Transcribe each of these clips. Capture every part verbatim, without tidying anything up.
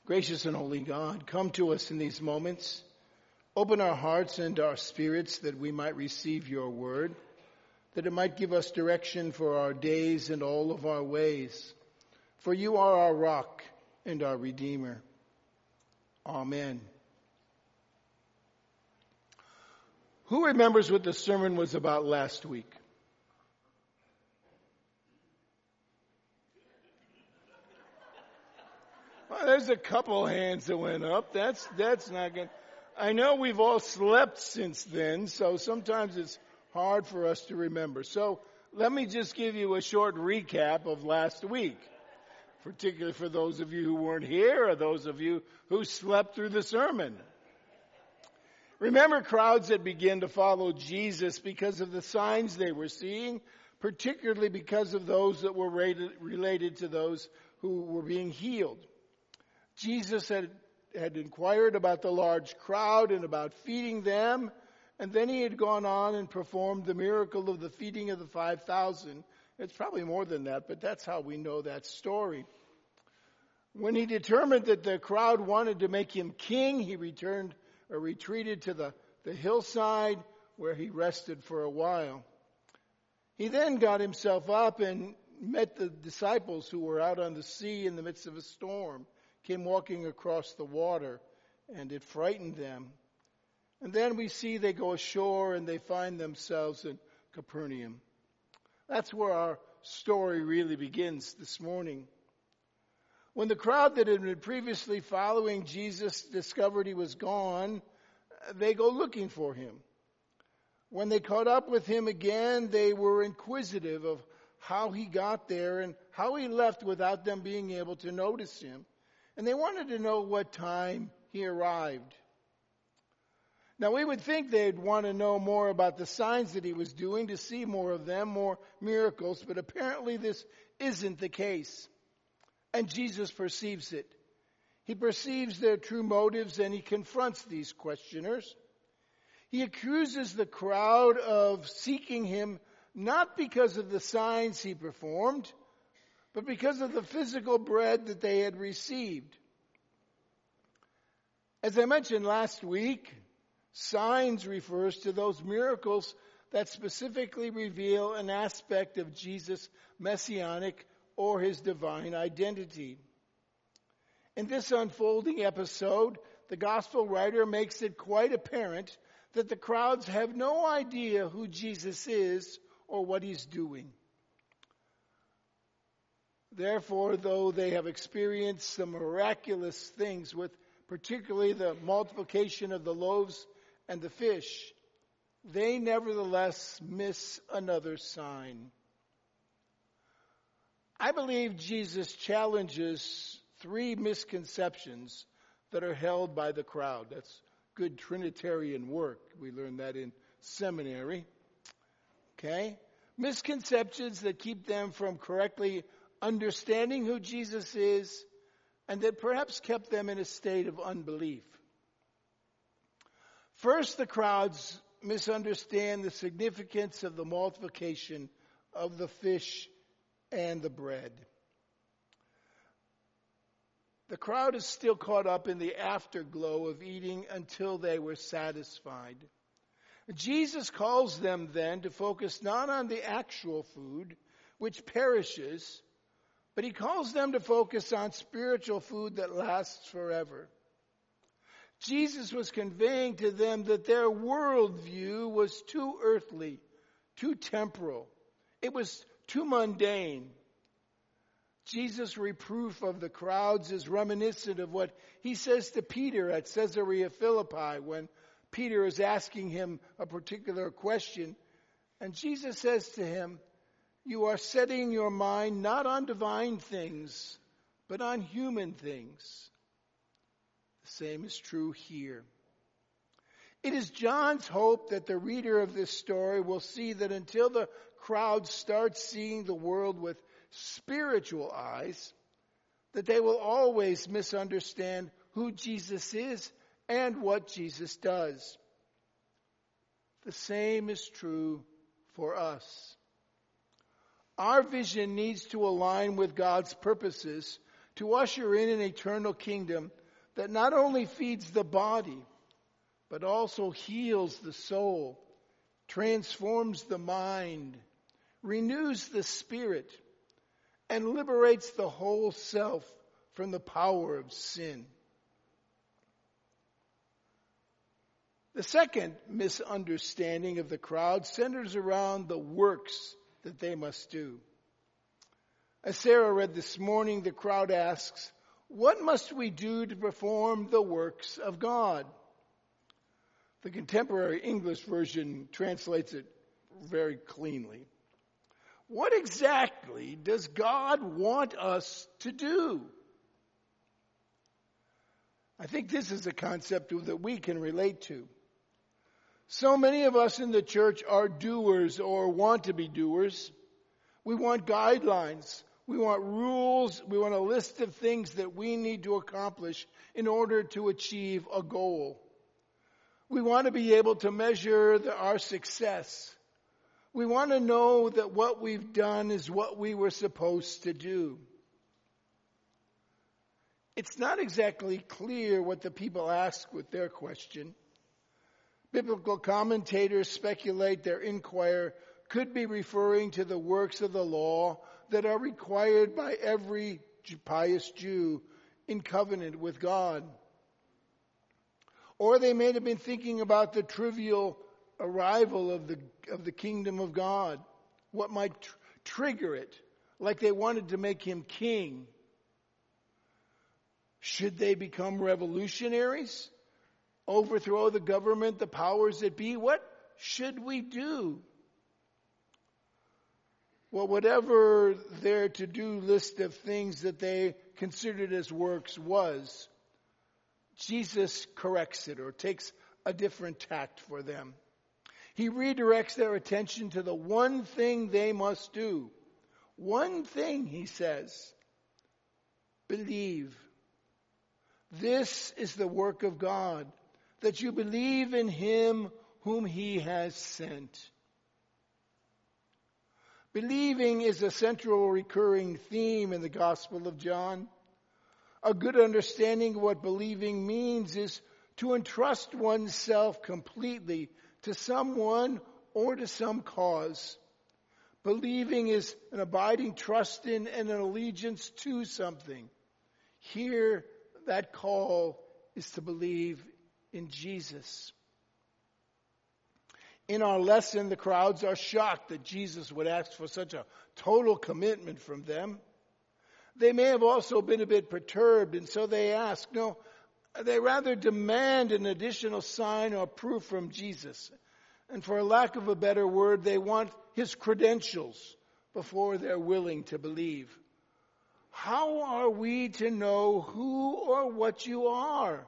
Gracious and holy God, come to us in these moments. Open our hearts and our spirits that we might receive your word, that it might give us direction for our days and all of our ways. For you are our rock and our Redeemer. Amen. Who remembers what the sermon was about last week? Well, there's a couple hands that went up. That's that's not good. I know we've all slept since then, so sometimes it's hard for us to remember. So let me just give you a short recap of last week, particularly for those of you who weren't here or those of you who slept through the sermon. Remember crowds that began to follow Jesus because of the signs they were seeing, particularly because of those that were rated, related to those who were being healed. Jesus had, had inquired about the large crowd and about feeding them, and then he had gone on and performed the miracle of the feeding of the five thousand. It's probably more than that, but that's how we know that story. When he determined that the crowd wanted to make him king, he returned or retreated to the, the hillside where he rested for a while. He then got himself up and met the disciples who were out on the sea in the midst of a storm, came walking across the water, and it frightened them. And then we see they go ashore and they find themselves in Capernaum. That's where our story really begins this morning. When the crowd that had been previously following Jesus discovered he was gone, they go looking for him. When they caught up with him again, they were inquisitive of how he got there and how he left without them being able to notice him. And they wanted to know what time he arrived. Now, we would think they'd want to know more about the signs that he was doing, to see more of them, more miracles, but apparently this isn't the case. And Jesus perceives it. He perceives their true motives and he confronts these questioners. He accuses the crowd of seeking him not because of the signs he performed, but because of the physical bread that they had received. As I mentioned last week, signs refers to those miracles that specifically reveal an aspect of Jesus' messianic or his divine identity. In this unfolding episode, the gospel writer makes it quite apparent that the crowds have no idea who Jesus is or what he's doing. Therefore, though they have experienced some miraculous things with particularly the multiplication of the loaves and the fish, they nevertheless miss another sign. I believe Jesus challenges three misconceptions that are held by the crowd. That's good Trinitarian work. We learned that in seminary. Okay? Misconceptions that keep them from correctly understanding who Jesus is, and that perhaps kept them in a state of unbelief. First, the crowds misunderstand the significance of the multiplication of the fish and the bread. The crowd is still caught up in the afterglow of eating until they were satisfied. Jesus calls them then to focus not on the actual food, which perishes, but he calls them to focus on spiritual food that lasts forever. Jesus was conveying to them that their worldview was too earthly, too temporal. It was too mundane. Jesus' reproof of the crowds is reminiscent of what he says to Peter at Caesarea Philippi when Peter is asking him a particular question. And Jesus says to him, "You are setting your mind not on divine things, but on human things." The same is true here. It is John's hope that the reader of this story will see that until the crowd starts seeing the world with spiritual eyes, that they will always misunderstand who Jesus is and what Jesus does. The same is true for us. Our vision needs to align with God's purposes to usher in an eternal kingdom that not only feeds the body, but also heals the soul, transforms the mind, renews the spirit, and liberates the whole self from the power of sin. The second misunderstanding of the crowd centers around the works that they must do. As Sarah read this morning, the crowd asks, "What must we do to perform the works of God?" The contemporary English version translates it very cleanly. What exactly does God want us to do? I think this is a concept that we can relate to. So many of us in the church are doers or want to be doers. We want guidelines. We want rules. We want a list of things that we need to accomplish in order to achieve a goal. We want to be able to measure the, our success. We want to know that what we've done is what we were supposed to do. It's not exactly clear what the people ask with their question. Biblical commentators speculate their inquiry could be referring to the works of the law that are required by every pious Jew in covenant with God. Or they may have been thinking about the trivial arrival of the of the kingdom of God, what might tr- trigger it, like they wanted to make him king. Should they become revolutionaries? Overthrow the government, the powers that be? What should we do? Well, whatever their to-do list of things that they considered as works was, Jesus corrects it or takes a different tact for them. He redirects their attention to the one thing they must do. One thing, he says, believe. This is the work of God, that you believe in him whom he has sent. Believing is a central recurring theme in the Gospel of John. A good understanding of what believing means is to entrust oneself completely to someone or to some cause. Believing is an abiding trust in and an allegiance to something. Here, that call is to believe in Jesus. In our lesson, the crowds are shocked that Jesus would ask for such a total commitment from them. They may have also been a bit perturbed, and so they ask, no, they rather demand an additional sign or proof from Jesus. And for lack of a better word, they want his credentials before they're willing to believe. How are we to know who or what you are?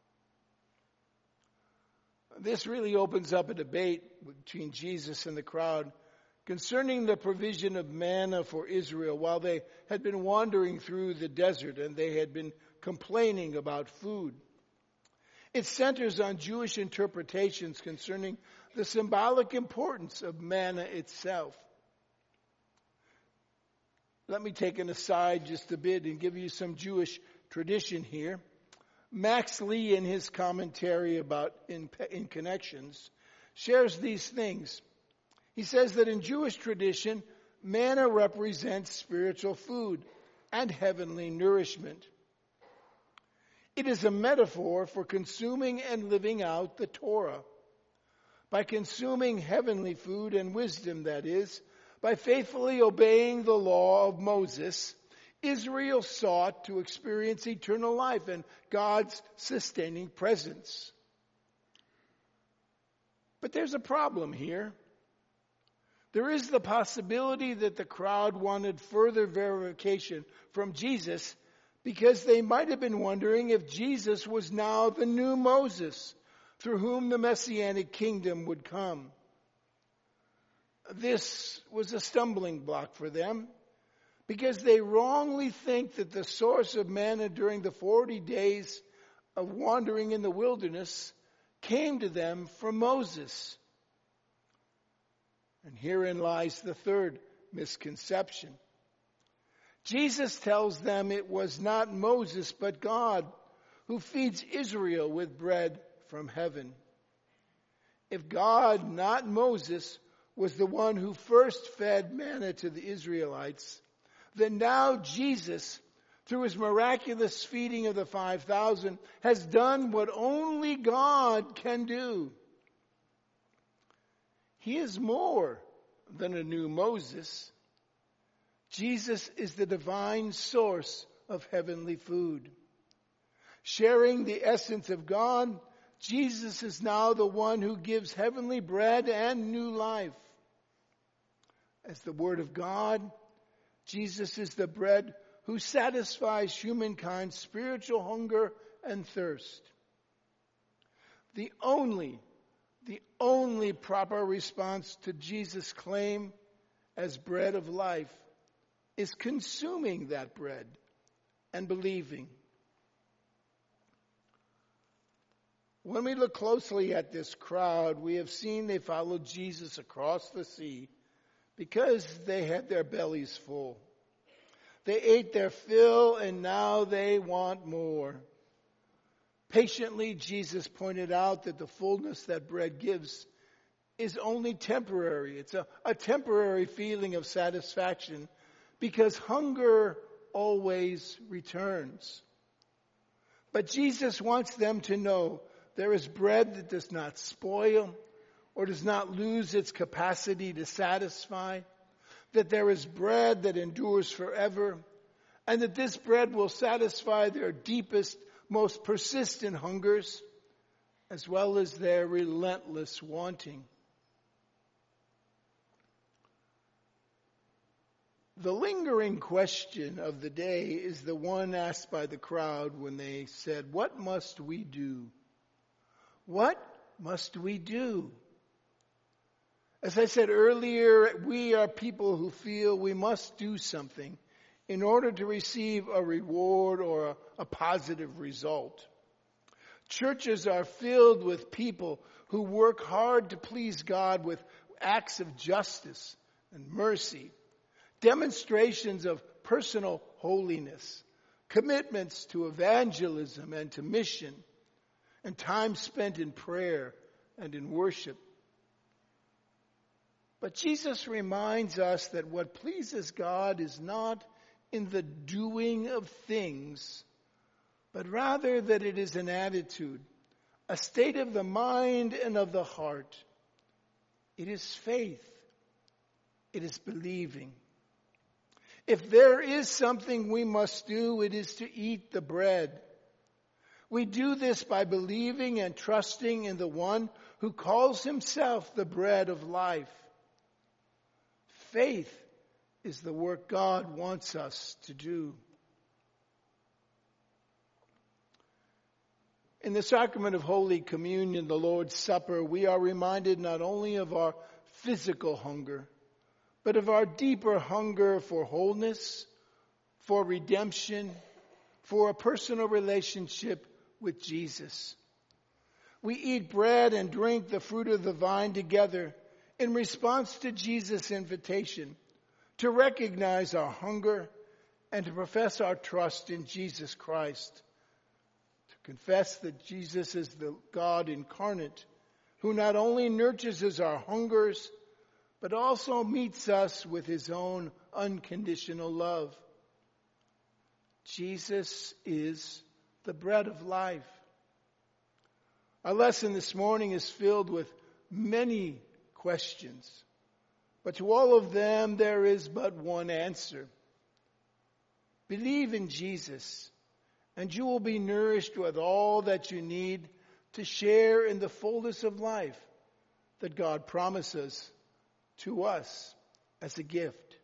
This really opens up a debate between Jesus and the crowd concerning the provision of manna for Israel while they had been wandering through the desert and they had been complaining about food. It centers on Jewish interpretations concerning the symbolic importance of manna itself. Let me take an aside just a bit and give you some Jewish tradition here. Max Lee, in his commentary about in, in connections, shares these things. He says that in Jewish tradition, manna represents spiritual food and heavenly nourishment. It is a metaphor for consuming and living out the Torah. By consuming heavenly food and wisdom, that is, by faithfully obeying the law of Moses, Israel sought to experience eternal life and God's sustaining presence. But there's a problem here. There is the possibility that the crowd wanted further verification from Jesus because they might have been wondering if Jesus was now the new Moses through whom the Messianic kingdom would come. This was a stumbling block for them because they wrongly think that the source of manna during the forty days of wandering in the wilderness came to them from Moses. And herein lies the third misconception. Jesus tells them it was not Moses but God who feeds Israel with bread from heaven. If God, not Moses, was the one who first fed manna to the Israelites, then now Jesus, through his miraculous feeding of the five thousand, has done what only God can do. He is more than a new Moses. Jesus is the divine source of heavenly food. Sharing the essence of God, Jesus is now the one who gives heavenly bread and new life. As the Word of God, Jesus is the bread who satisfies humankind's spiritual hunger and thirst. The only, the only proper response to Jesus' claim as bread of life is consuming that bread and believing. When we look closely at this crowd, we have seen they followed Jesus across the sea because they had their bellies full. They ate their fill and now they want more. Patiently, Jesus pointed out that the fullness that bread gives is only temporary. It's a, a temporary feeling of satisfaction because hunger always returns. But Jesus wants them to know there is bread that does not spoil or does not lose its capacity to satisfy, that there is bread that endures forever, and that this bread will satisfy their deepest, most persistent hungers, as well as their relentless wanting. The lingering question of the day is the one asked by the crowd when they said, "What must we do? What must we do?" As I said earlier, we are people who feel we must do something in order to receive a reward or a, a positive result. Churches are filled with people who work hard to please God with acts of justice and mercy, demonstrations of personal holiness, commitments to evangelism and to mission, and time spent in prayer and in worship. But Jesus reminds us that what pleases God is not in the doing of things, but rather that it is an attitude, a state of the mind and of the heart. It is faith. It is believing. If there is something we must do, it is to eat the bread. We do this by believing and trusting in the one who calls himself the bread of life. Faith is the work God wants us to do. In the sacrament of Holy Communion, the Lord's Supper, we are reminded not only of our physical hunger, but of our deeper hunger for wholeness, for redemption, for a personal relationship with Jesus. We eat bread and drink the fruit of the vine together in response to Jesus' invitation to recognize our hunger and to profess our trust in Jesus Christ. To confess that Jesus is the God incarnate who not only nurtures our hungers, but also meets us with his own unconditional love. Jesus is the bread of life. Our lesson this morning is filled with many questions, but to all of them there is but one answer. Believe in Jesus, and you will be nourished with all that you need to share in the fullness of life that God promises to us as a gift.